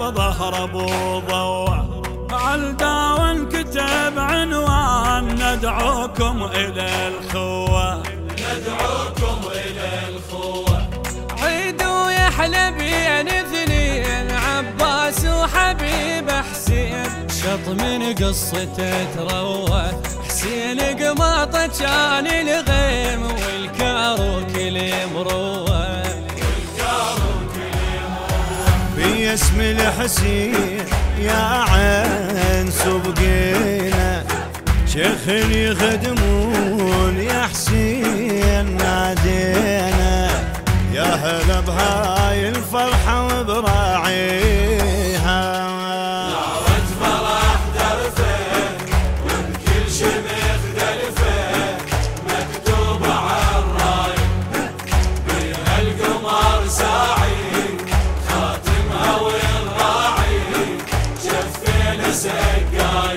ظهر ابو ضوى. عالداون كتب عنوان ندعوكم الى الخوة، ندعوكم الى الخوة. عيد ويحلى بين اثنين عباس وحبيب حسين، شط من قصته تروى. حسين قماطه كان الغيم والكاروك المروه، في اسم الحسين يا عين سبقينا، شيخ يخدمون يا حسين نادينا. يا هلا بهاي الفرحة وبراعيها، دعوة فرح درفه وبكل شمخ دلفه، مكتوبة عالراي بها القمر ساعي، خاتمها والراعي شفينا سقاي.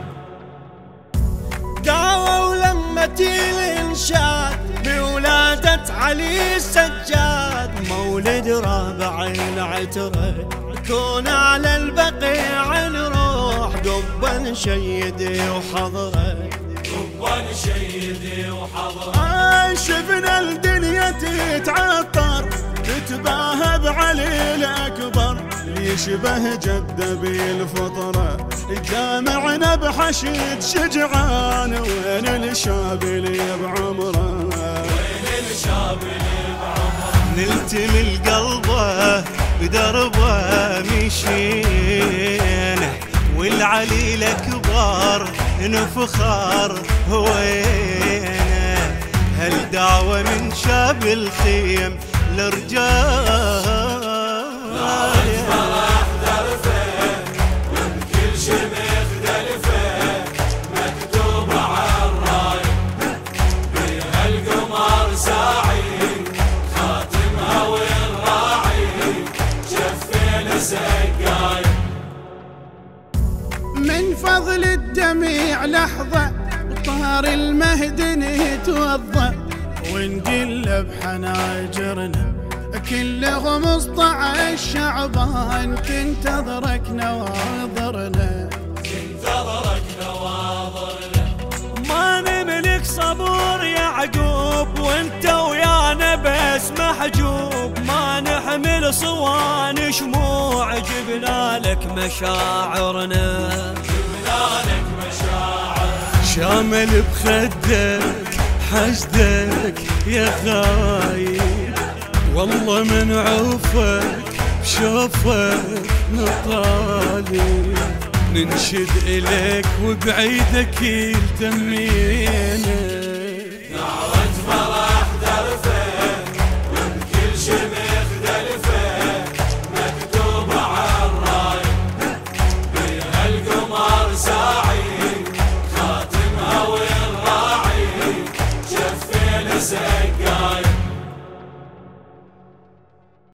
دعوة ولمة الإنشاد بولادة علي السجاد، مولد رابع العترة كون على البقيع نروح، قبا شيدي وحضره، قبا شيدي وحضره. شفنا الدنيا تتعطر تتباهى بعلي الأكبر، يشبه جده بالفطرة جامعنا بحشد شجعان. وين الشاب اللي بعمره، وين الشاب اللي بعمره. نلتمي القلبه بدربه مشينا، والعلي الأكبر نفخر هوينا. هالدعوة من شاب الخيم لرجال، فرح درفه وبكل شمخ دلفه، مكتوبة عالراي بها القمر ساعي، خاتمها والراعي شفينا سقاي. من فضل الجميع لحظة طهر المهد نتوضأ، ونقلب حناجرنا كل 15 شعبان، تنتظرك نواظرنا، تنتظرك نواظرنا. ما نملك صبور يعقوب وانت ويانا بس محجوب، ما نحمل صوان شموع جبنا لك مشاعرنا، جبنا لك مشاعر. شامل بخدك حشدك يا خايب، والله من عوفك بشوفك نطالب، ننشد إليك وبعيدك يلتمينا.